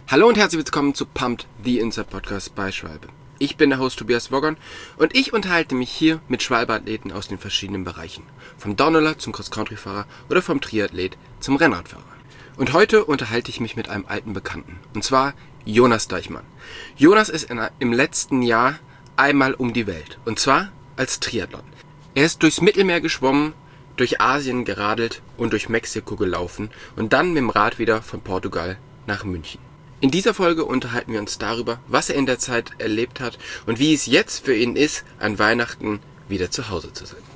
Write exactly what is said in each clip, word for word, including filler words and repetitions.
Hallo und herzlich willkommen zu Pumped, the Inside Podcast bei Schwalbe. Ich bin der Host Tobias Woggon und ich unterhalte mich hier mit Schwalbe-Athleten aus den verschiedenen Bereichen. Vom Downhiller zum Cross-Country-Fahrer oder vom Triathlet zum Rennradfahrer. Und heute unterhalte ich mich mit einem alten Bekannten, und zwar Jonas Deichmann. Jonas ist in, im letzten Jahr einmal um die Welt, und zwar als Triathlon. Er ist durchs Mittelmeer geschwommen, durch Asien geradelt und durch Mexiko gelaufen und dann mit dem Rad wieder von Portugal nach München. In dieser Folge unterhalten wir uns darüber, was er in der Zeit erlebt hat und wie es jetzt für ihn ist, an Weihnachten wieder zu Hause zu sein.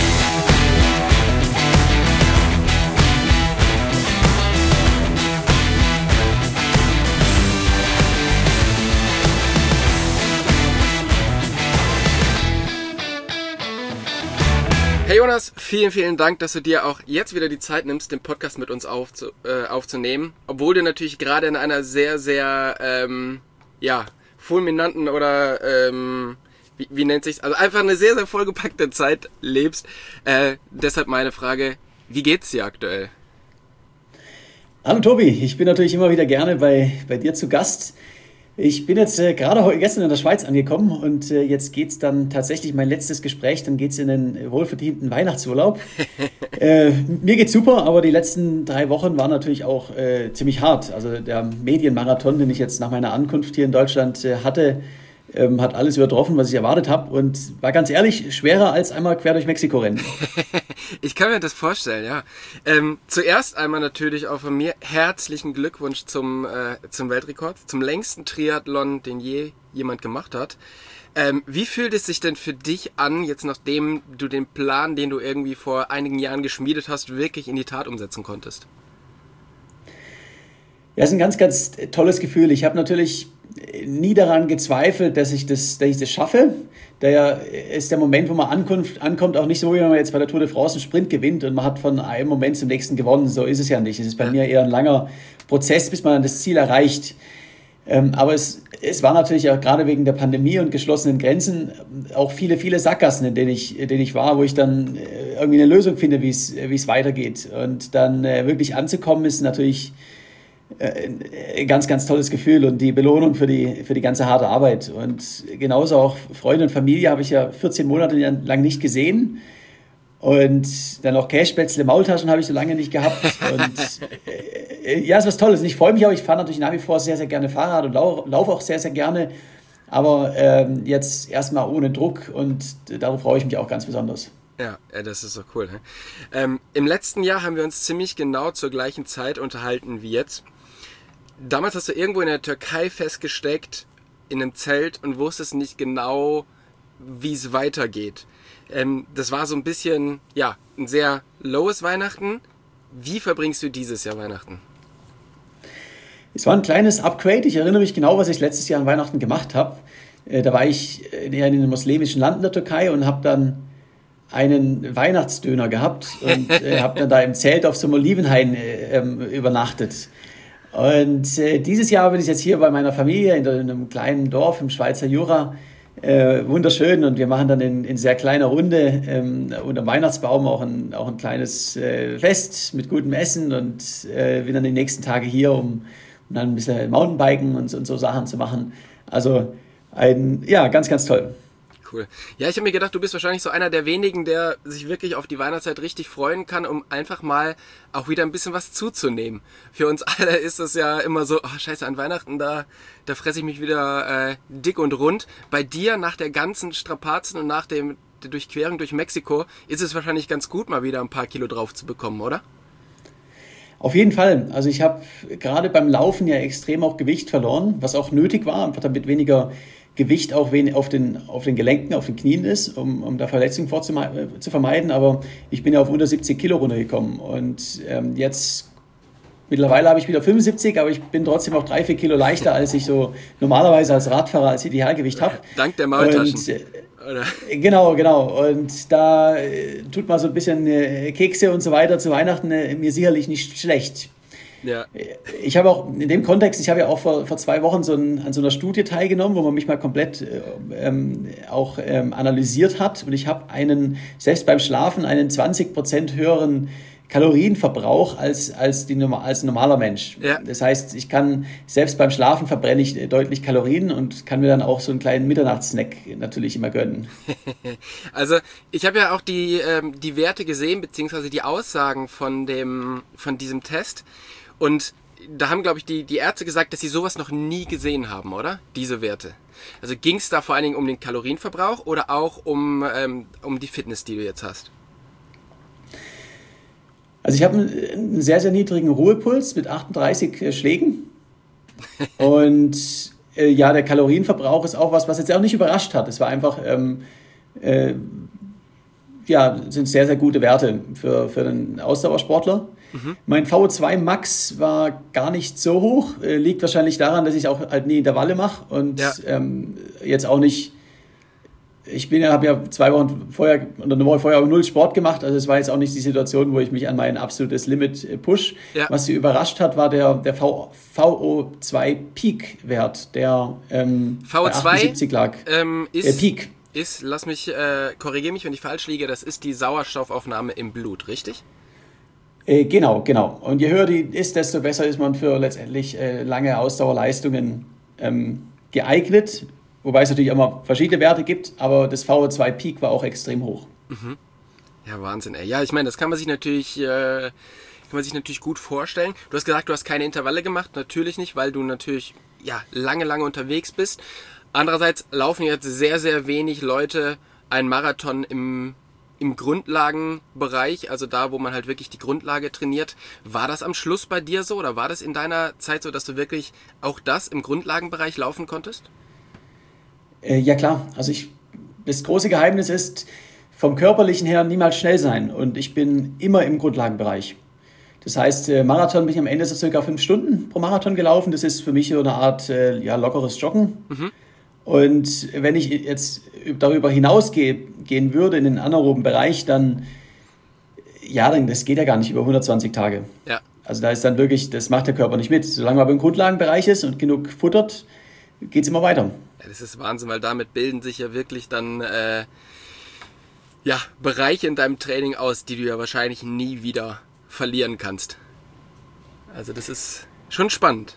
Hey Jonas, vielen, vielen Dank, dass du dir auch jetzt wieder die Zeit nimmst, den Podcast mit uns aufzu, äh, aufzunehmen. Obwohl du natürlich gerade in einer sehr, sehr, ähm, ja, fulminanten oder, ähm, wie, wie nennt sich's? Also einfach eine sehr, sehr vollgepackte Zeit lebst. Äh, deshalb meine Frage, wie geht's dir aktuell? Hallo Tobi, ich bin natürlich immer wieder gerne bei, bei dir zu Gast. Ich bin jetzt äh, gerade heute, gestern in der Schweiz angekommen und äh, jetzt geht es dann tatsächlich mein letztes Gespräch, dann geht es in den wohlverdienten Weihnachtsurlaub. äh, mir geht's super, aber die letzten drei Wochen waren natürlich auch äh, ziemlich hart. Also der Medienmarathon, den ich jetzt nach meiner Ankunft hier in Deutschland äh, hatte, ähm, hat alles übertroffen, was ich erwartet habe und war ganz ehrlich schwerer als einmal quer durch Mexiko rennen. Ich kann mir das vorstellen, ja. Ähm, zuerst einmal natürlich auch von mir herzlichen Glückwunsch zum, äh, zum Weltrekord, zum längsten Triathlon, den je jemand gemacht hat. Ähm, wie fühlt es sich denn für dich an, jetzt nachdem du den Plan, den du irgendwie vor einigen Jahren geschmiedet hast, wirklich in die Tat umsetzen konntest? Ja, es ist ein ganz, ganz tolles Gefühl. Ich habe natürlich nie daran gezweifelt, dass ich das, dass ich das schaffe. Daher ist der Moment, wo man ankommt, ankommt, auch nicht so, wie wenn man jetzt bei der Tour de France einen Sprint gewinnt und man hat von einem Moment zum nächsten gewonnen. So ist es ja nicht. Es ist bei ja. mir eher ein langer Prozess, bis man das Ziel erreicht. Ähm, aber es, es war natürlich auch gerade wegen der Pandemie und geschlossenen Grenzen auch viele, viele Sackgassen, in denen ich, in denen ich war, wo ich dann irgendwie eine Lösung finde, wie es, wie es weitergeht. Und dann äh, wirklich anzukommen, ist natürlich ein ganz, ganz tolles Gefühl und die Belohnung für die, für die ganze harte Arbeit. Und genauso auch Freunde und Familie habe ich ja vierzehn Monate lang nicht gesehen. Und dann auch Cashspätzle, Maultaschen habe ich so lange nicht gehabt. Und äh, ja, es ist was Tolles. Und ich freue mich auch, ich fahre natürlich nach wie vor sehr, sehr gerne Fahrrad und lau- laufe auch sehr, sehr gerne. Aber ähm, jetzt erstmal ohne Druck und darauf freue ich mich auch ganz besonders. Ja, das ist so cool. Ne? Ähm, Im letzten Jahr haben wir uns ziemlich genau zur gleichen Zeit unterhalten wie jetzt. Damals hast du irgendwo in der Türkei festgesteckt, in einem Zelt und wusstest nicht genau, wie es weitergeht. Ähm, das war so ein bisschen, ja, ein sehr lowes Weihnachten. Wie verbringst du dieses Jahr Weihnachten? Es war ein kleines Upgrade. Ich erinnere mich genau, was ich letztes Jahr an Weihnachten gemacht habe. Äh, da war ich in einem muslimischen Land in der Türkei und habe dann einen Weihnachtsdöner gehabt und äh, habe dann da im Zelt auf so einem Olivenhain äh, übernachtet. Und äh, dieses Jahr bin ich jetzt hier bei meiner Familie in, in einem kleinen Dorf im Schweizer Jura. Äh, wunderschön und wir machen dann in, in sehr kleiner Runde ähm, unter dem Weihnachtsbaum auch ein, auch ein kleines äh, Fest mit gutem Essen und äh, bin dann die nächsten Tage hier, um, um dann ein bisschen Mountainbiken und, und so Sachen zu machen. Also ein, ja, ganz, ganz toll. Cool. Ja, ich habe mir gedacht, du bist wahrscheinlich so einer der wenigen, der sich wirklich auf die Weihnachtszeit richtig freuen kann, um einfach mal auch wieder ein bisschen was zuzunehmen. Für uns alle ist das ja immer so, oh scheiße, an Weihnachten, da, da fresse ich mich wieder äh, dick und rund. Bei dir nach der ganzen Strapazen und nach dem, der Durchquerung durch Mexiko ist es wahrscheinlich ganz gut, mal wieder ein paar Kilo drauf zu bekommen, oder? Auf jeden Fall. Also ich habe gerade beim Laufen ja extrem auch Gewicht verloren, was auch nötig war, einfach damit weniger Gewicht auch auf den, auf den Gelenken, auf den Knien ist, um, um da Verletzungen vorzume- zu vermeiden. Aber ich bin ja auf unter siebzig Kilo runtergekommen. Und ähm, jetzt, mittlerweile habe ich wieder fünfundsiebzig, aber ich bin trotzdem auch drei, vier Kilo leichter, als ich so normalerweise als Radfahrer als Idealgewicht habe. Dank der Maultaschen. Und, äh, Oder? Genau, genau. Und da äh, tut man so ein bisschen äh, Kekse und so weiter zu Weihnachten äh, mir sicherlich nicht schlecht. Ja. Ich habe auch in dem Kontext, ich habe ja auch vor, vor zwei Wochen so ein, an so einer Studie teilgenommen, wo man mich mal komplett ähm, auch ähm, analysiert hat. Und ich habe einen, selbst beim Schlafen, einen zwanzig Prozent höheren Kalorienverbrauch als, als, die, als ein normaler Mensch. Ja. Das heißt, ich kann, selbst beim Schlafen verbrenne ich deutlich Kalorien und kann mir dann auch so einen kleinen Mitternachtssnack natürlich immer gönnen. Also ich habe ja auch die, ähm, die Werte gesehen, beziehungsweise die Aussagen von, dem, von diesem Test. Und da haben, glaube ich, die, die Ärzte gesagt, dass sie sowas noch nie gesehen haben, oder? Diese Werte. Also ging es da vor allen Dingen um den Kalorienverbrauch oder auch um, ähm, um die Fitness, die du jetzt hast? Also ich habe einen sehr, sehr niedrigen Ruhepuls mit achtunddreißig Schlägen. Und äh, ja, der Kalorienverbrauch ist auch was, was jetzt auch nicht überrascht hat. Es war einfach, ähm, äh, ja, sind sehr, sehr gute Werte für, für einen Ausdauersportler. Mhm. Mein V O zwei Max war gar nicht so hoch. Äh, liegt wahrscheinlich daran, dass ich auch halt nie Intervalle mache und ja. ähm, jetzt auch nicht. Ich bin ja, habe ja zwei Wochen vorher oder eine Woche vorher auch null Sport gemacht. Also es war jetzt auch nicht die Situation, wo ich mich an mein absolutes Limit push. Ja. Was sie überrascht hat, war der, der V O zwei Peak-Wert, der ähm, V O zwei bei achtundsiebzig lag. Ähm, ist, äh, Peak. Ist, lass mich, äh, korrigiere mich, wenn ich falsch liege, das ist die Sauerstoffaufnahme im Blut, richtig? Äh, genau, genau. Und je höher die ist, desto besser ist man für letztendlich äh, lange Ausdauerleistungen ähm, geeignet. Wobei es natürlich immer verschiedene Werte gibt, aber das V O zwei Peak war auch extrem hoch. Mhm. Ja, Wahnsinn, ey. Ja, ich meine, das kann man sich natürlich, äh, kann man sich natürlich gut vorstellen. Du hast gesagt, du hast keine Intervalle gemacht. Natürlich nicht, weil du natürlich ja, lange, lange unterwegs bist. Andererseits laufen jetzt sehr, sehr wenig Leute einen Marathon im, im Grundlagenbereich, also da, wo man halt wirklich die Grundlage trainiert. War das am Schluss bei dir so oder war das in deiner Zeit so, dass du wirklich auch das im Grundlagenbereich laufen konntest? Äh, ja klar, also ich, das große Geheimnis ist, vom Körperlichen her niemals schnell sein und ich bin immer im Grundlagenbereich. Das heißt, äh, Marathon bin ich am Ende so circa fünf Stunden pro Marathon gelaufen. Das ist für mich so eine Art äh, ja, lockeres Joggen. Mhm. Und wenn ich jetzt darüber hinausgehen würde in den anaeroben Bereich, dann, ja, dann, das geht ja gar nicht über hundertzwanzig Tage. Ja. Also da ist dann wirklich, das macht der Körper nicht mit. Solange man aber im Grundlagenbereich ist und genug futtert, geht es immer weiter. Ja, das ist Wahnsinn, weil damit bilden sich ja wirklich dann äh, ja, Bereiche in deinem Training aus, die du ja wahrscheinlich nie wieder verlieren kannst. Also das ist schon spannend.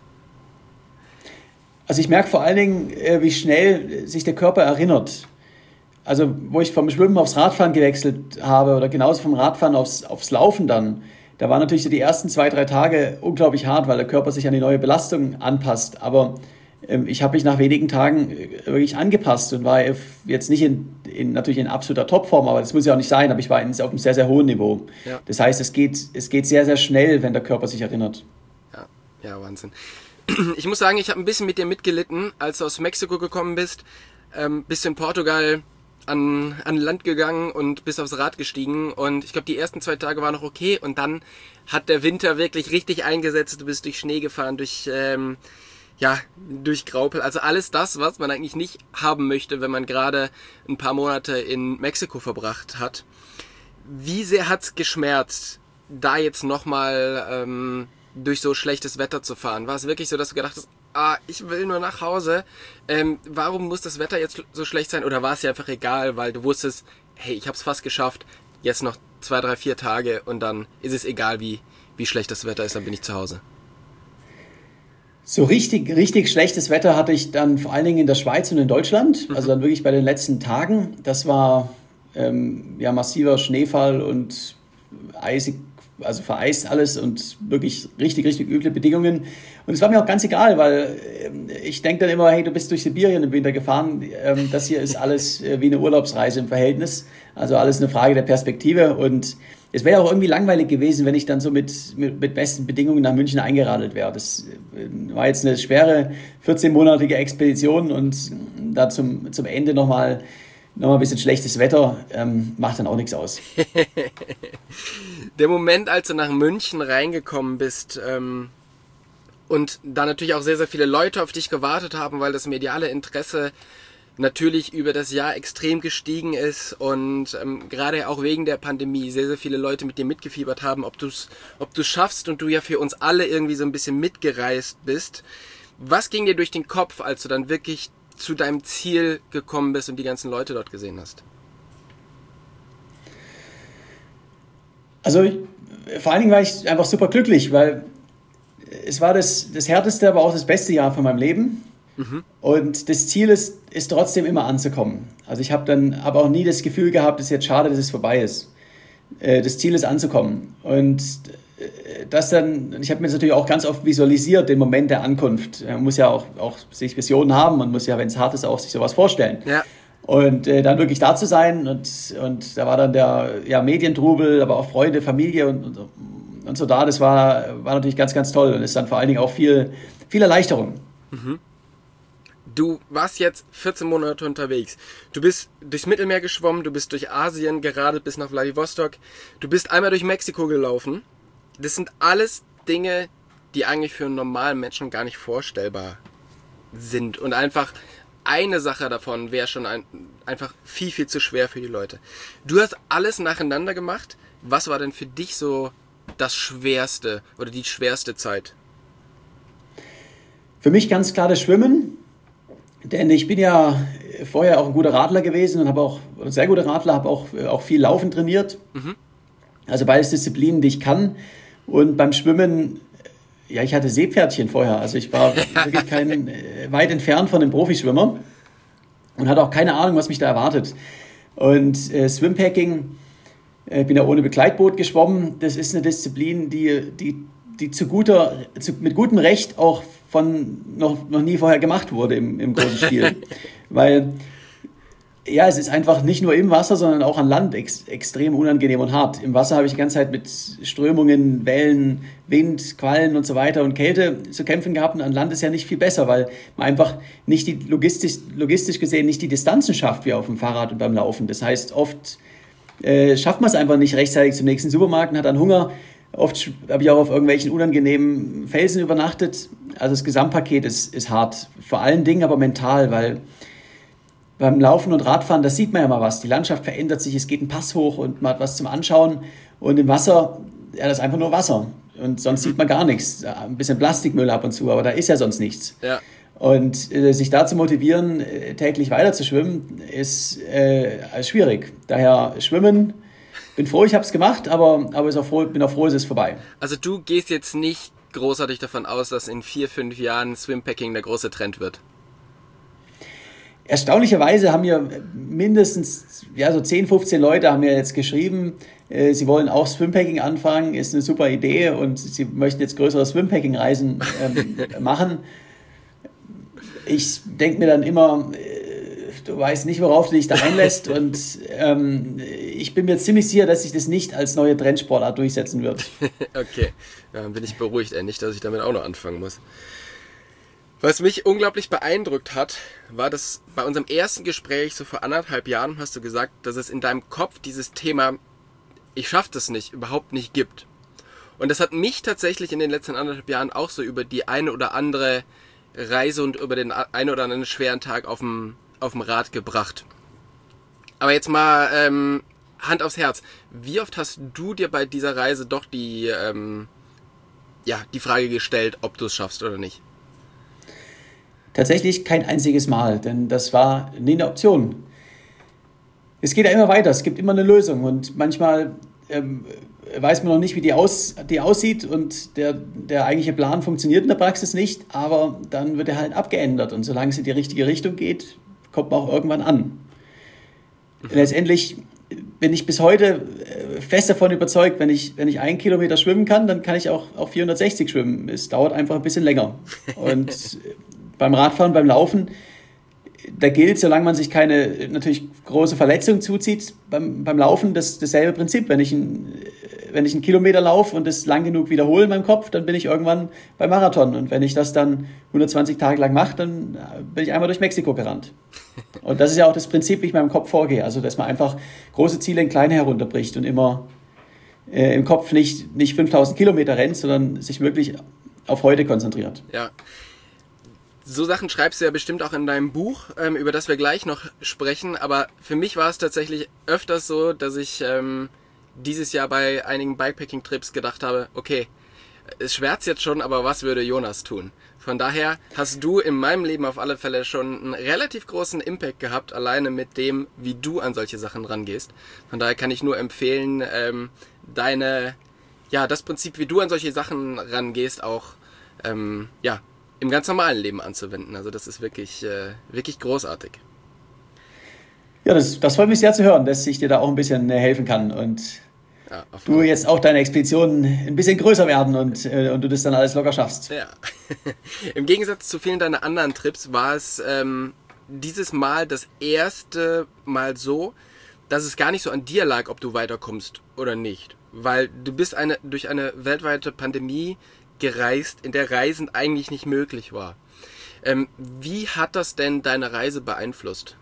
Also ich merke vor allen Dingen, äh, wie schnell sich der Körper erinnert. Also wo ich vom Schwimmen aufs Radfahren gewechselt habe oder genauso vom Radfahren aufs, aufs Laufen dann, da waren natürlich so die ersten zwei, drei Tage unglaublich hart, weil der Körper sich an die neue Belastung anpasst. Aber ähm, ich habe mich nach wenigen Tagen wirklich angepasst und war jetzt nicht in, in natürlich in absoluter Topform, aber das muss ja auch nicht sein, aber ich war in, auf einem sehr, sehr hohen Niveau. Ja. Das heißt, es geht, es geht sehr, sehr schnell, wenn der Körper sich erinnert. Ja, ja, Wahnsinn. Ich muss sagen, ich habe ein bisschen mit dir mitgelitten, als du aus Mexiko gekommen bist, ähm, bist du in Portugal an, an Land gegangen und bist aufs Rad gestiegen und ich glaube, die ersten zwei Tage waren noch okay und dann hat der Winter wirklich richtig eingesetzt, du bist durch Schnee gefahren, durch, ähm, ja, durch Graupel, also alles das, was man eigentlich nicht haben möchte, wenn man gerade ein paar Monate in Mexiko verbracht hat. Wie sehr hat's geschmerzt, da jetzt nochmal ähm, durch so schlechtes Wetter zu fahren? War es wirklich so, dass du gedacht hast, ah, ich will nur nach Hause, ähm, warum muss das Wetter jetzt so schlecht sein? Oder war es dir einfach egal, weil du wusstest, hey, ich hab's fast geschafft, jetzt noch zwei, drei, vier Tage und dann ist es egal, wie, wie schlecht das Wetter ist, dann bin ich zu Hause. So richtig, richtig schlechtes Wetter hatte ich dann vor allen Dingen in der Schweiz und in Deutschland, mhm. also dann wirklich bei den letzten Tagen. Das war ähm, ja massiver Schneefall und eisig, also vereist alles und wirklich richtig, richtig üble Bedingungen. Und es war mir auch ganz egal, weil äh, ich denke dann immer, hey, du bist durch Sibirien im Winter gefahren. Ähm, das hier ist alles äh, wie eine Urlaubsreise im Verhältnis. Also alles eine Frage der Perspektive. Und es wäre auch irgendwie langweilig gewesen, wenn ich dann so mit, mit, mit besten Bedingungen nach München eingeradelt wäre. Das äh, war jetzt eine schwere vierzehnmonatige Expedition und da zum, zum Ende nochmal noch mal ein bisschen schlechtes Wetter, ähm, macht dann auch nichts aus. Der Moment, als du nach München reingekommen bist ähm, und da natürlich auch sehr, sehr viele Leute auf dich gewartet haben, weil das mediale Interesse natürlich über das Jahr extrem gestiegen ist und ähm, gerade auch wegen der Pandemie sehr, sehr viele Leute mit dir mitgefiebert haben, ob du es ob du's schaffst und du ja für uns alle irgendwie so ein bisschen mitgereist bist. Was ging dir durch den Kopf, als du dann wirklich zu deinem Ziel gekommen bist und die ganzen Leute dort gesehen hast? Also vor allen Dingen war ich einfach super glücklich, weil es war das, das härteste, aber auch das beste Jahr von meinem Leben. Mhm. Und das Ziel ist, ist trotzdem immer anzukommen. Also ich habe dann aber auch nie das Gefühl gehabt, es ist jetzt schade, dass es vorbei ist. Das Ziel ist anzukommen. Und das dann, ich habe mir das natürlich auch ganz oft visualisiert, den Moment der Ankunft. Man muss ja auch, auch sich Visionen haben, man muss ja, wenn es hart ist, auch sich sowas vorstellen. Ja. Und äh, dann wirklich da zu sein und, und da war dann der ja, Medientrubel, aber auch Freunde, Familie und, und, und so da, das war, war natürlich ganz, ganz toll und ist dann vor allen Dingen auch viel, viel Erleichterung. Mhm. Du warst jetzt vierzehn Monate unterwegs. Du bist durchs Mittelmeer geschwommen, du bist durch Asien geradelt bis nach Vladivostok, du bist einmal durch Mexiko gelaufen. Das sind alles Dinge, die eigentlich für einen normalen Menschen gar nicht vorstellbar sind und einfach eine Sache davon wäre schon ein, einfach viel, viel zu schwer für die Leute. Du hast alles nacheinander gemacht. Was war denn für dich so das Schwerste oder die schwerste Zeit? Für mich ganz klar das Schwimmen. Denn ich bin ja vorher auch ein guter Radler gewesen und habe auch, ein sehr guter Radler, habe auch, auch viel Laufen trainiert. Mhm. Also beides Disziplinen, die ich kann. Und beim Schwimmen... Ja, ich hatte Seepferdchen vorher, also ich war wirklich kein, äh, weit entfernt von einem Profischwimmer und hatte auch keine Ahnung, was mich da erwartet. Und äh, Swimpacking, ich äh, bin ja ohne Begleitboot geschwommen, das ist eine Disziplin, die, die, die zu guter, zu, mit gutem Recht auch von noch, noch nie vorher gemacht wurde im, im großen Stil. Weil ja, es ist einfach nicht nur im Wasser, sondern auch an Land ex- extrem unangenehm und hart. Im Wasser habe ich die ganze Zeit mit Strömungen, Wellen, Wind, Quallen und so weiter und Kälte zu kämpfen gehabt. Und an Land ist ja nicht viel besser, weil man einfach nicht die logistisch, logistisch gesehen nicht die Distanzen schafft wie auf dem Fahrrad und beim Laufen. Das heißt, oft äh, schafft man es einfach nicht rechtzeitig zum nächsten Supermarkt und hat dann Hunger. Oft habe ich auch auf irgendwelchen unangenehmen Felsen übernachtet. Also das Gesamtpaket ist, ist hart. Vor allen Dingen aber mental, weil beim Laufen und Radfahren, da sieht man ja mal was. Die Landschaft verändert sich, es geht ein Pass hoch und man hat was zum Anschauen. Und im Wasser, ja, das ist einfach nur Wasser. Und sonst mhm. sieht man gar nichts. Ein bisschen Plastikmüll ab und zu, aber da ist ja sonst nichts. Ja. Und äh, sich da zu motivieren, äh, täglich weiter zu schwimmen, ist äh, schwierig. Daher schwimmen, bin froh, ich habe es gemacht, aber, aber ist auch froh, bin auch froh, es ist vorbei. Also du gehst jetzt nicht großartig davon aus, dass in vier, fünf Jahren Swimpacking der große Trend wird? Erstaunlicherweise haben mir mindestens ja, so zehn, fünfzehn Leute haben mir jetzt geschrieben, äh, sie wollen auch Swimpacking anfangen, ist eine super Idee und sie möchten jetzt größere Swimpacking-Reisen ähm, machen. Ich denke mir dann immer, äh, du weißt nicht, worauf du dich da einlässt und ähm, ich bin mir ziemlich sicher, dass sich das nicht als neue Trendsportart durchsetzen wird. Okay, ja, dann bin ich beruhigt, ey, nicht, dass ich damit auch noch anfangen muss. Was mich unglaublich beeindruckt hat, war, dass bei unserem ersten Gespräch, so vor anderthalb Jahren, hast du gesagt, dass es in deinem Kopf dieses Thema, ich schaff das nicht, überhaupt nicht gibt. Und das hat mich tatsächlich in den letzten anderthalb Jahren auch so über die eine oder andere Reise und über den einen oder anderen schweren Tag auf dem, auf dem Rad gebracht. Aber jetzt mal ähm, Hand aufs Herz. Wie oft hast du dir bei dieser Reise doch die, ähm, ja, die Frage gestellt, ob du es schaffst oder nicht? Tatsächlich kein einziges Mal, denn das war nie eine Option. Es geht ja immer weiter, es gibt immer eine Lösung und manchmal ähm, weiß man noch nicht, wie die, aus, die aussieht und der, der eigentliche Plan funktioniert in der Praxis nicht, aber dann wird er halt abgeändert und solange es in die richtige Richtung geht, kommt man auch irgendwann an. Mhm. Letztendlich bin ich bis heute fest davon überzeugt, wenn ich, wenn ich einen Kilometer schwimmen kann, dann kann ich auch, auch vierhundertsechzig schwimmen. Es dauert einfach ein bisschen länger. Und beim Radfahren, beim Laufen, da gilt, solange man sich keine natürlich große Verletzung zuzieht, beim, beim Laufen das, dasselbe Prinzip. Wenn ich, ein, wenn ich einen Kilometer laufe und das lang genug wiederhole in meinem Kopf, dann bin ich irgendwann beim Marathon. Und wenn ich das dann hundertzwanzig Tage lang mache, dann bin ich einmal durch Mexiko gerannt. Und das ist ja auch das Prinzip, wie ich in meinem Kopf vorgehe. Also, dass man einfach große Ziele in kleine herunterbricht und immer äh, im Kopf nicht, nicht fünftausend Kilometer rennt, sondern sich wirklich auf heute konzentriert. Ja. So Sachen schreibst du ja bestimmt auch in deinem Buch, ähm, über das wir gleich noch sprechen. Aber für mich war es tatsächlich öfters so, dass ich ähm, dieses Jahr bei einigen Bikepacking-Trips gedacht habe, okay, es schwärzt jetzt schon, aber was würde Jonas tun? Von daher hast du in meinem Leben auf alle Fälle schon einen relativ großen Impact gehabt, alleine mit dem, wie du an solche Sachen rangehst. Von daher kann ich nur empfehlen, ähm, deine ja, das Prinzip, wie du an solche Sachen rangehst, auch ähm, ja, im ganz normalen Leben anzuwenden. Also das ist wirklich, äh, wirklich großartig. Ja, das, das freut mich sehr zu hören, dass ich dir da auch ein bisschen äh, helfen kann und Ja, du jetzt auch deine Expeditionen ein bisschen größer werden und, äh, und du das dann alles locker schaffst. Ja. Im Gegensatz zu vielen deiner anderen Trips war es ähm, dieses Mal das erste Mal so, dass es gar nicht so an dir lag, ob du weiterkommst oder nicht. Weil du bist eine, durch eine weltweite Pandemie gereist, in der Reisen eigentlich nicht möglich war. Ähm, wie hat das denn deine Reise beeinflusst?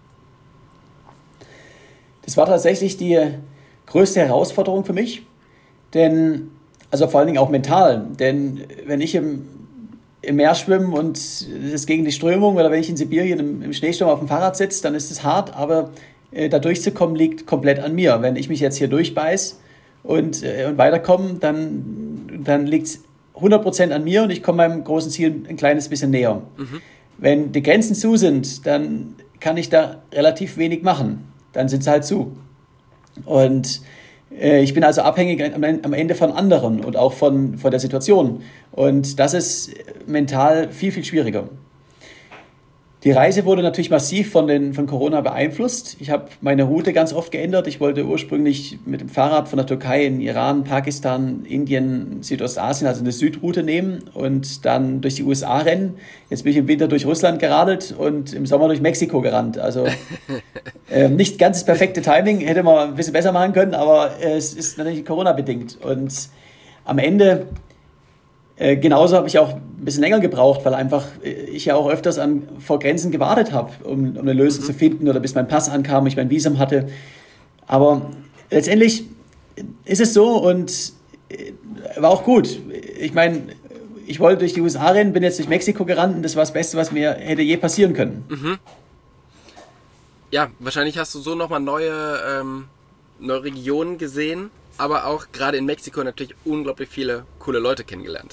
Das war tatsächlich die größte Herausforderung für mich, denn, also vor allen Dingen auch mental, denn wenn ich im, im Meer schwimme und es ist gegen die Strömung oder wenn ich in Sibirien im, im Schneesturm auf dem Fahrrad sitze, dann ist es hart, aber äh, da durchzukommen liegt komplett an mir. Wenn ich mich jetzt hier durchbeiß und, äh, und weiterkomme, dann, dann liegt es hundert Prozent an mir und ich komme meinem großen Ziel ein kleines bisschen näher. Mhm. Wenn die Grenzen zu sind, dann kann ich da relativ wenig machen. Dann sind sie halt zu. Und äh, ich bin also abhängig am, am Ende von anderen und auch von, von der Situation. Und das ist mental viel, viel schwieriger. Die Reise wurde natürlich massiv von, den, von Corona beeinflusst. Ich habe meine Route ganz oft geändert. Ich wollte ursprünglich mit dem Fahrrad von der Türkei in Iran, Pakistan, Indien, Südostasien, also eine Südroute nehmen und dann durch die U S A rennen. Jetzt bin ich im Winter durch Russland geradelt und im Sommer durch Mexiko gerannt. Also äh, nicht ganz das perfekte Timing, hätte man ein bisschen besser machen können, aber äh, es ist natürlich Corona-bedingt. Und am Ende Äh, genauso habe ich auch ein bisschen länger gebraucht, weil einfach äh, ich ja auch öfters an, vor Grenzen gewartet habe, um, um eine Lösung mhm. zu finden oder bis mein Pass ankam, ich mein Visum hatte. Aber letztendlich ist es so und äh, war auch gut. Ich meine, ich wollte durch die U S A rennen, bin jetzt durch Mexiko gerannt und das war das Beste, was mir hätte je passieren können. Mhm. Ja, wahrscheinlich hast du so nochmal neue, ähm, neue Regionen gesehen, aber auch gerade in Mexiko natürlich unglaublich viele coole Leute kennengelernt.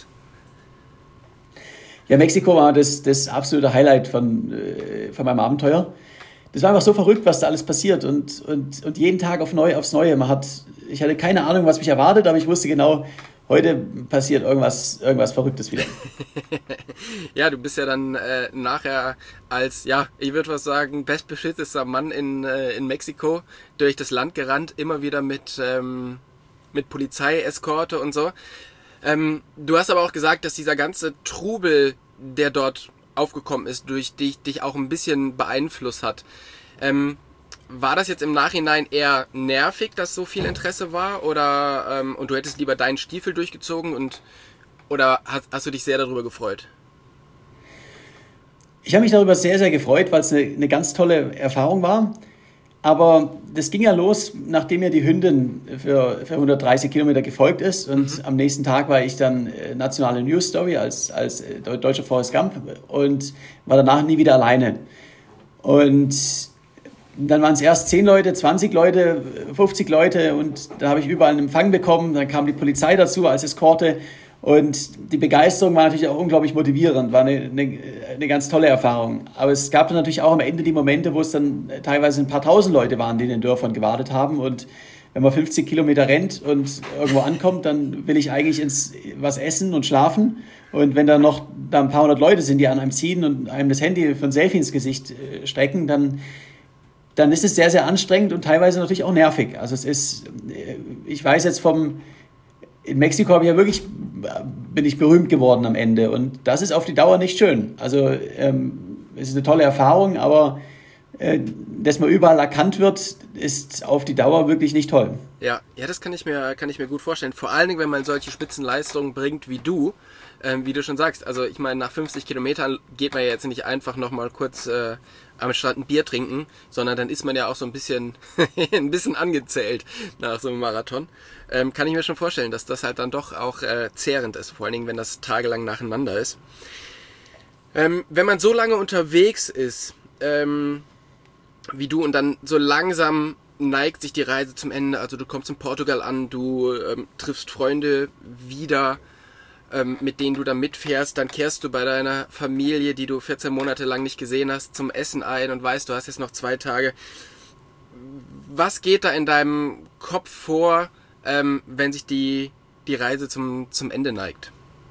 Ja, Mexiko war das, das absolute Highlight von, äh, von meinem Abenteuer. Das war einfach so verrückt, was da alles passiert und, und, und jeden Tag auf neu, aufs Neue. Man hat, ich hatte keine Ahnung, was mich erwartet, aber ich wusste genau, heute passiert irgendwas, irgendwas Verrücktes wieder. Ja, du bist ja dann äh, nachher als, ja, ich würde was sagen, bestbeschützter Mann in, äh, in Mexiko durch das Land gerannt, immer wieder mit, ähm, mit Polizeieskorte und so. Ähm, du hast aber auch gesagt, dass dieser ganze Trubel, der dort aufgekommen ist, durch dich, dich auch ein bisschen beeinflusst hat. Ähm, war das jetzt im Nachhinein eher nervig, dass so viel Interesse war? Oder ähm, und du hättest lieber deinen Stiefel durchgezogen und oder hast, hast du dich sehr darüber gefreut? Ich habe mich darüber sehr, sehr gefreut, weil es eine, eine ganz tolle Erfahrung war. Aber das ging ja los, nachdem mir die Hündin für, für hundertdreißig Kilometer gefolgt ist. Und mhm. am nächsten Tag war ich dann äh, nationale News Story als, als äh, deutscher Forrest Gump und war danach nie wieder alleine. Und dann waren es erst zehn Leute, zwanzig Leute, fünfzig Leute und da habe ich überall einen Empfang bekommen. Dann kam die Polizei dazu als Eskorte. Und die Begeisterung war natürlich auch unglaublich motivierend, war eine, eine, eine ganz tolle Erfahrung. Aber es gab dann natürlich auch am Ende die Momente, wo es dann teilweise ein paar tausend Leute waren, die in den Dörfern gewartet haben. Und wenn man fünfzig Kilometer rennt und irgendwo ankommt, dann will ich eigentlich ins, was essen und schlafen. Und wenn da noch da ein paar hundert Leute sind, die an einem ziehen und einem das Handy für ein Selfie ins Gesicht strecken, dann, dann ist es sehr, sehr anstrengend und teilweise natürlich auch nervig. Also es ist, ich weiß jetzt vom... In Mexiko habe ich ja wirklich, bin ich berühmt geworden am Ende und das ist auf die Dauer nicht schön. Also ähm, es ist eine tolle Erfahrung, aber äh, dass man überall erkannt wird, ist auf die Dauer wirklich nicht toll. Ja, ja, das kann ich mir, kann ich mir gut vorstellen. Vor allen Dingen, wenn man solche Spitzenleistungen bringt wie du, ähm, wie du schon sagst. Also ich meine, nach fünfzig Kilometern geht man ja jetzt nicht einfach nochmal kurz äh, am Strand ein Bier trinken, sondern dann ist man ja auch so ein bisschen, ein bisschen angezählt nach so einem Marathon. Ähm, kann ich mir schon vorstellen, dass das halt dann doch auch äh, zehrend ist, vor allen Dingen, wenn das tagelang nacheinander ist. Ähm, wenn man so lange unterwegs ist, ähm, wie du und dann so langsam neigt sich die Reise zum Ende, also du kommst in Portugal an, du ähm, triffst Freunde wieder, ähm, mit denen du dann mitfährst, dann kehrst du bei deiner Familie, die du vierzehn Monate lang nicht gesehen hast, zum Essen ein und weißt, du hast jetzt noch zwei Tage. Was geht da in deinem Kopf vor, ähm, wenn sich die die Reise zum, zum Ende neigt?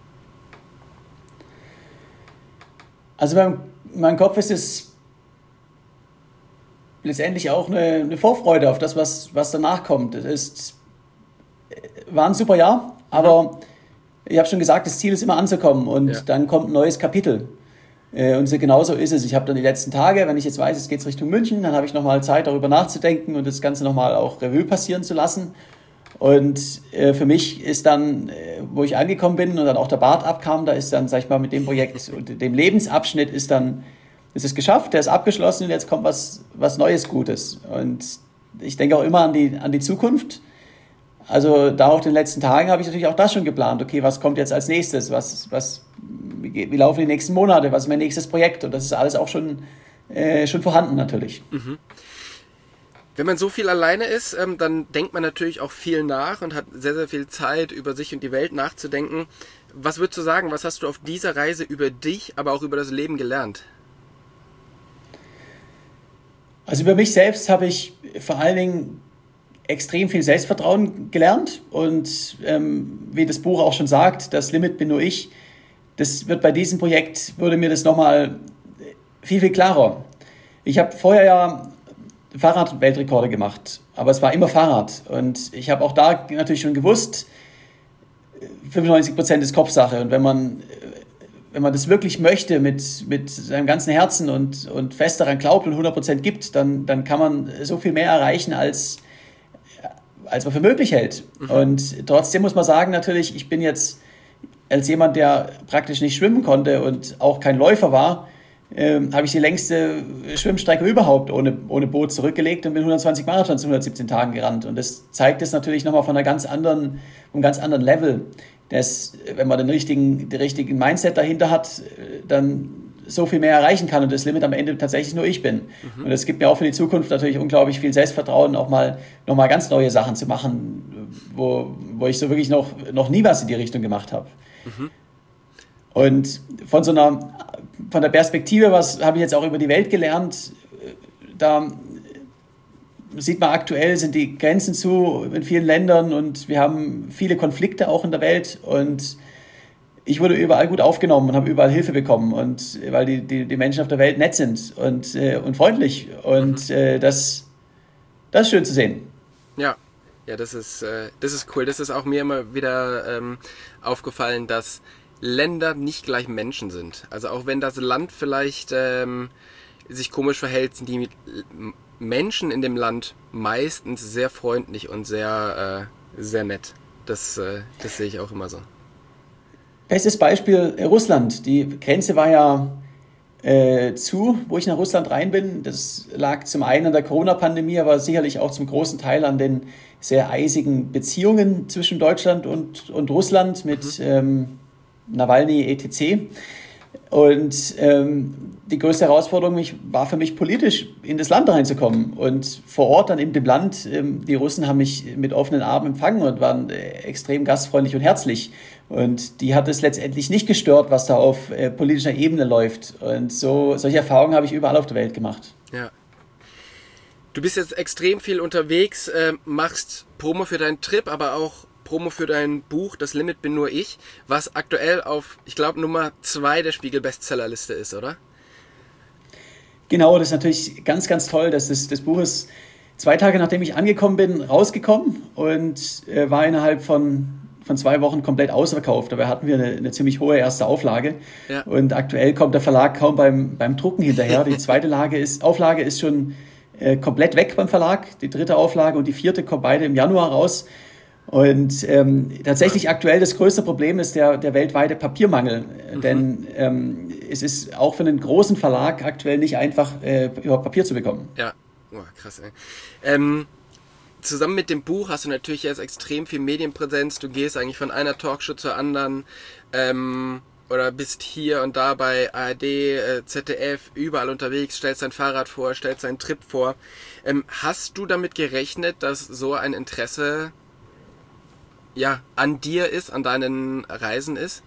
Also in meinem Kopf ist es letztendlich auch eine, eine Vorfreude auf das, was, was danach kommt. Es ist, war ein super Jahr, aber ich habe schon gesagt, das Ziel ist immer anzukommen und ja. Dann kommt ein neues Kapitel. Und so genauso ist es. Ich habe dann die letzten Tage, wenn ich jetzt weiß, es geht Richtung München, dann habe ich nochmal Zeit, darüber nachzudenken und das Ganze nochmal auch Revue passieren zu lassen. Und äh, für mich ist dann, äh, wo ich angekommen bin und dann auch der Bart abkam, da ist dann, sag ich mal, mit dem Projekt und dem Lebensabschnitt ist dann, ist es geschafft, der ist abgeschlossen und jetzt kommt was, was Neues, Gutes. Und ich denke auch immer an die, an die Zukunft. Also da auch in den letzten Tagen habe ich natürlich auch das schon geplant. Okay, was kommt jetzt als nächstes? Was, was, wie, wie laufen die nächsten Monate? Was ist mein nächstes Projekt? Und das ist alles auch schon, äh, schon vorhanden natürlich. Mhm. Wenn man so viel alleine ist, ähm, dann denkt man natürlich auch viel nach und hat sehr, sehr viel Zeit, über sich und die Welt nachzudenken. Was würdest du sagen, was hast du auf dieser Reise über dich, aber auch über das Leben gelernt? Also über mich selbst habe ich vor allen Dingen extrem viel Selbstvertrauen gelernt und ähm, wie das Buch auch schon sagt, das Limit bin nur ich. Das wird bei diesem Projekt, wurde mir das nochmal viel, viel klarer. Ich habe vorher ja Fahrrad-Weltrekorde gemacht, aber es war immer Fahrrad und ich habe auch da natürlich schon gewusst, fünfundneunzig Prozent ist Kopfsache und wenn man, wenn man das wirklich möchte mit, mit seinem ganzen Herzen und, und fest daran glaubt und hundert Prozent gibt, dann, dann kann man so viel mehr erreichen, als, als man für möglich hält. Mhm. Und trotzdem muss man sagen, natürlich, ich bin jetzt als jemand, der praktisch nicht schwimmen konnte und auch kein Läufer war, ähm, habe ich die längste Schwimmstrecke überhaupt ohne, ohne Boot zurückgelegt und bin hundertzwanzig Marathons in hundertsiebzehn Tagen gerannt. Und das zeigt es natürlich nochmal von einer ganz anderen, einem ganz anderen Level. Dass, wenn man den richtigen, den richtigen Mindset dahinter hat, dann so viel mehr erreichen kann und das Limit am Ende tatsächlich nur ich bin. Mhm. Und das gibt mir auch für die Zukunft natürlich unglaublich viel Selbstvertrauen, auch mal noch mal ganz neue Sachen zu machen, wo, wo ich so wirklich noch, noch nie was in die Richtung gemacht habe. Mhm. Und von so einer, von der Perspektive, was habe ich jetzt auch über die Welt gelernt, da sieht man aktuell, sind die Grenzen zu in vielen Ländern und wir haben viele Konflikte auch in der Welt und ich wurde überall gut aufgenommen und habe überall Hilfe bekommen und weil die, die, die Menschen auf der Welt nett sind und, äh, und freundlich und mhm. äh, das, das ist schön zu sehen. Ja, ja, das ist, äh, das ist cool. Das ist auch mir immer wieder ähm, aufgefallen, dass Länder nicht gleich Menschen sind. Also auch wenn das Land vielleicht ähm, sich komisch verhält, sind die Menschen in dem Land meistens sehr freundlich und sehr, äh, sehr nett. Das, äh, das sehe ich auch immer so. Bestes Beispiel Russland. Die Grenze war ja äh, zu, wo ich nach Russland rein bin. Das lag zum einen an der Corona-Pandemie, aber sicherlich auch zum großen Teil an den sehr eisigen Beziehungen zwischen Deutschland und, und Russland mit mhm. ähm, Nawalny et cetera. Und ähm, die größte Herausforderung mich, war für mich politisch in das Land reinzukommen. Und vor Ort dann in dem Land, ähm, die Russen haben mich mit offenen Armen empfangen und waren äh, extrem gastfreundlich und herzlich. Und die hat es letztendlich nicht gestört, was da auf äh, politischer Ebene läuft. Und so solche Erfahrungen habe ich überall auf der Welt gemacht. Ja. Du bist jetzt extrem viel unterwegs, äh, machst Promo für deinen Trip, aber auch Promo für dein Buch, Das Limit bin nur ich, was aktuell auf, ich glaube, Nummer zwei der Spiegel-Bestsellerliste ist, oder? Genau, das ist natürlich ganz, ganz toll, dass das, das Buch ist zwei Tage nachdem ich angekommen bin, rausgekommen und äh, war innerhalb von, von zwei Wochen komplett ausverkauft. Dabei hatten wir eine, eine ziemlich hohe erste Auflage. Ja. Und aktuell kommt der Verlag kaum beim, beim Drucken hinterher. Die zweite Lage ist, Auflage ist schon äh, komplett weg beim Verlag. Die dritte Auflage und die vierte kommen beide im Januar raus. Und ähm, tatsächlich aktuell das größte Problem ist der, der weltweite Papiermangel. Mhm. Denn ähm, es ist auch für einen großen Verlag aktuell nicht einfach, äh, überhaupt Papier zu bekommen. Ja, oh, krass, ey. Ähm, zusammen mit dem Buch hast du natürlich jetzt extrem viel Medienpräsenz. Du gehst eigentlich von einer Talkshow zur anderen ähm, oder bist hier und da bei A R D, äh, Z D F, überall unterwegs, stellst dein Fahrrad vor, stellst deinen Trip vor. Ähm, hast du damit gerechnet, dass so ein Interesse ja, an dir ist, an deinen Reisen ist?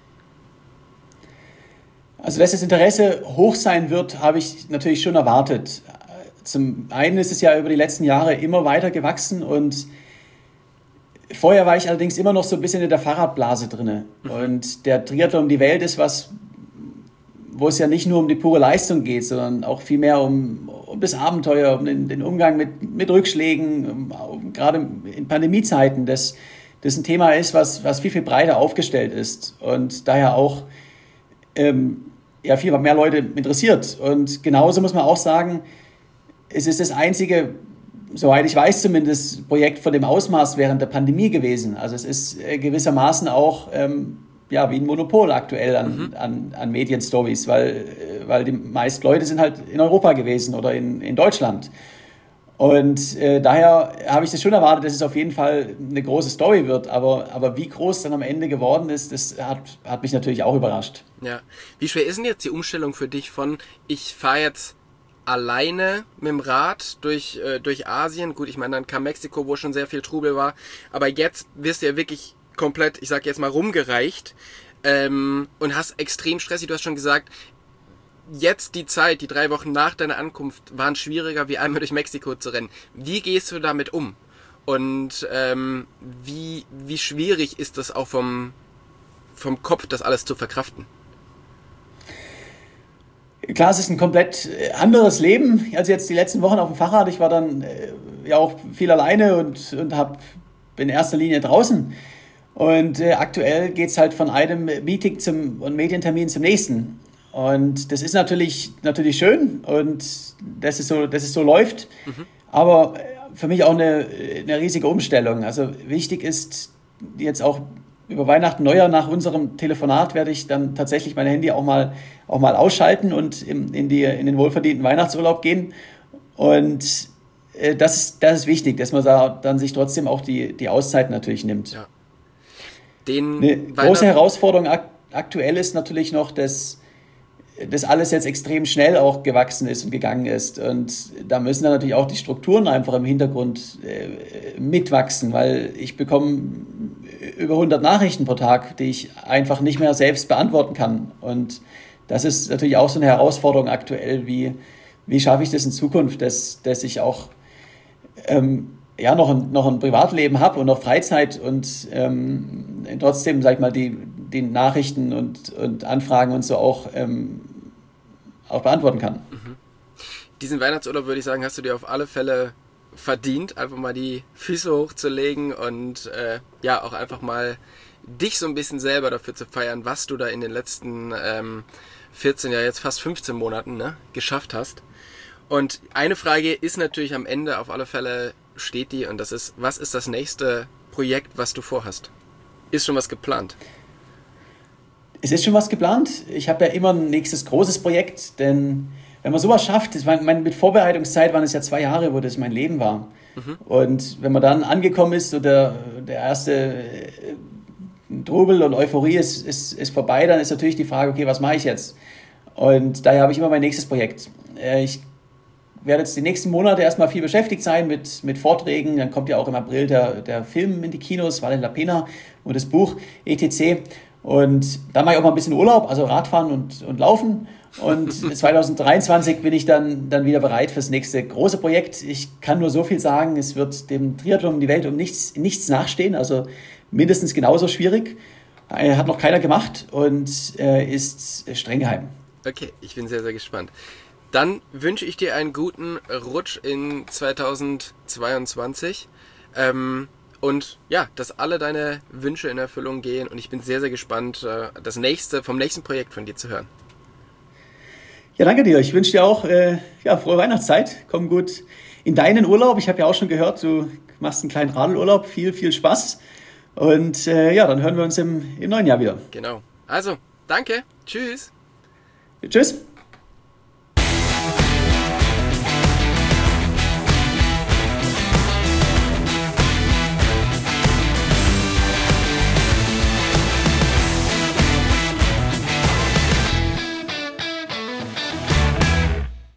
Also, dass das Interesse hoch sein wird, habe ich natürlich schon erwartet. Zum einen ist es ja über die letzten Jahre immer weiter gewachsen und Vorher war ich allerdings immer noch so ein bisschen in der Fahrradblase drin. Mhm. Und der Triathlon um die Welt ist was, wo es ja nicht nur um die pure Leistung geht, sondern auch viel mehr um, um das Abenteuer, um den, den Umgang mit, mit Rückschlägen, um, um, gerade in Pandemiezeiten, das, das ein Thema ist, was, was viel, viel breiter aufgestellt ist und daher auch ähm, ja, viel mehr Leute interessiert. Und genauso muss man auch sagen, es ist das einzige, soweit ich weiß zumindest, Projekt von dem Ausmaß während der Pandemie gewesen. Also es ist äh, gewissermaßen auch ähm, ja, wie ein Monopol aktuell an, mhm. an, an Medienstories, weil, weil die meisten Leute sind halt in Europa gewesen oder in, in Deutschland. Und äh, daher habe ich das schon erwartet, dass es auf jeden Fall eine große Story wird. Aber, aber wie groß dann am Ende geworden ist, das hat, hat mich natürlich auch überrascht. Ja. Wie schwer ist denn jetzt die Umstellung für dich von, ich fahre jetzt alleine mit dem Rad durch, äh, durch Asien? Gut, ich meine, dann kam Mexiko, wo schon sehr viel Trubel war. Aber jetzt wirst du ja wirklich komplett, ich sag jetzt mal, rumgereicht ähm, und hast extrem stressig. Du hast schon gesagt, jetzt die Zeit, die drei Wochen nach deiner Ankunft, waren schwieriger, wie einmal durch Mexiko zu rennen. Wie gehst du damit um? Und ähm, wie, wie schwierig ist das auch vom, vom Kopf, das alles zu verkraften? Klar, es ist ein komplett anderes Leben als jetzt die letzten Wochen auf dem Fahrrad. Ich war dann äh, ja auch viel alleine und, und hab, bin in erster Linie draußen. Und äh, aktuell geht es halt von einem Meeting zum, und Medientermin zum nächsten. Und das ist natürlich, natürlich schön und dass es so, dass es so läuft. Mhm. Aber für mich auch eine, eine riesige Umstellung. Also wichtig ist jetzt auch über Weihnachten, Neujahr nach unserem Telefonat werde ich dann tatsächlich mein Handy auch mal, auch mal ausschalten und in, in, die, in den wohlverdienten Weihnachtsurlaub gehen. Und äh, das, ist, das ist wichtig, dass man da dann sich trotzdem auch die, die Auszeit natürlich nimmt. Ja. Den Eine große Herausforderung ak- aktuell ist natürlich noch, dass das alles jetzt extrem schnell auch gewachsen ist und gegangen ist. Und da müssen dann natürlich auch die Strukturen einfach im Hintergrund äh, mitwachsen, weil ich bekomme über hundert Nachrichten pro Tag, die ich einfach nicht mehr selbst beantworten kann. Und das ist natürlich auch so eine Herausforderung aktuell, wie, wie schaffe ich das in Zukunft, dass, dass ich auch ähm, ja, noch ein, noch ein Privatleben habe und noch Freizeit und ähm, trotzdem, sag ich mal, die, die Nachrichten und, und Anfragen und so auch, ähm, auch beantworten kann. Mhm. Diesen Weihnachtsurlaub, würde ich sagen, hast du dir auf alle Fälle verdient, einfach mal die Füße hochzulegen und äh, ja, auch einfach mal dich so ein bisschen selber dafür zu feiern, was du da in den letzten ähm, vierzehn, ja jetzt fast fünfzehn Monaten ne, geschafft hast. Und eine Frage ist natürlich am Ende auf alle Fälle steht die und das ist, was ist das nächste Projekt, was du vorhast? Ist schon was geplant? Es ist schon was geplant. Ich habe ja immer ein nächstes großes Projekt, denn wenn man sowas schafft, das war, mein, mit Vorbereitungszeit waren es ja zwei Jahre, wo das mein Leben war. Mhm. Und wenn man dann angekommen ist und der, der erste Trubel und Euphorie ist, ist, ist vorbei, dann ist natürlich die Frage, okay, was mache ich jetzt? Und daher habe ich immer mein nächstes Projekt. Ich werde jetzt die nächsten Monate erstmal viel beschäftigt sein mit, mit Vorträgen. Dann kommt ja auch im April der, der Film in die Kinos, Valle la Pena und das Buch et cetera. Und dann mache ich auch mal ein bisschen Urlaub, also Radfahren und, und Laufen. Und zwanzig dreiundzwanzig bin ich dann, dann wieder bereit fürs nächste große Projekt. Ich kann nur so viel sagen, es wird dem Triathlon um die Welt um nichts, nichts nachstehen, also mindestens genauso schwierig. Hat noch keiner gemacht und äh, ist streng geheim. Okay, ich bin sehr, sehr gespannt. Dann wünsche ich dir einen guten Rutsch in zwanzig zweiundzwanzig ähm, und ja, dass alle deine Wünsche in Erfüllung gehen und ich bin sehr, sehr gespannt, äh, das nächste, vom nächsten Projekt von dir zu hören. Ja, danke dir. Ich wünsche dir auch äh, ja, frohe Weihnachtszeit. Komm gut in deinen Urlaub. Ich habe ja auch schon gehört, du machst einen kleinen Radelurlaub. Viel, viel Spaß. Und äh, ja, dann hören wir uns im, im neuen Jahr wieder. Genau. Also, danke. Tschüss. Tschüss.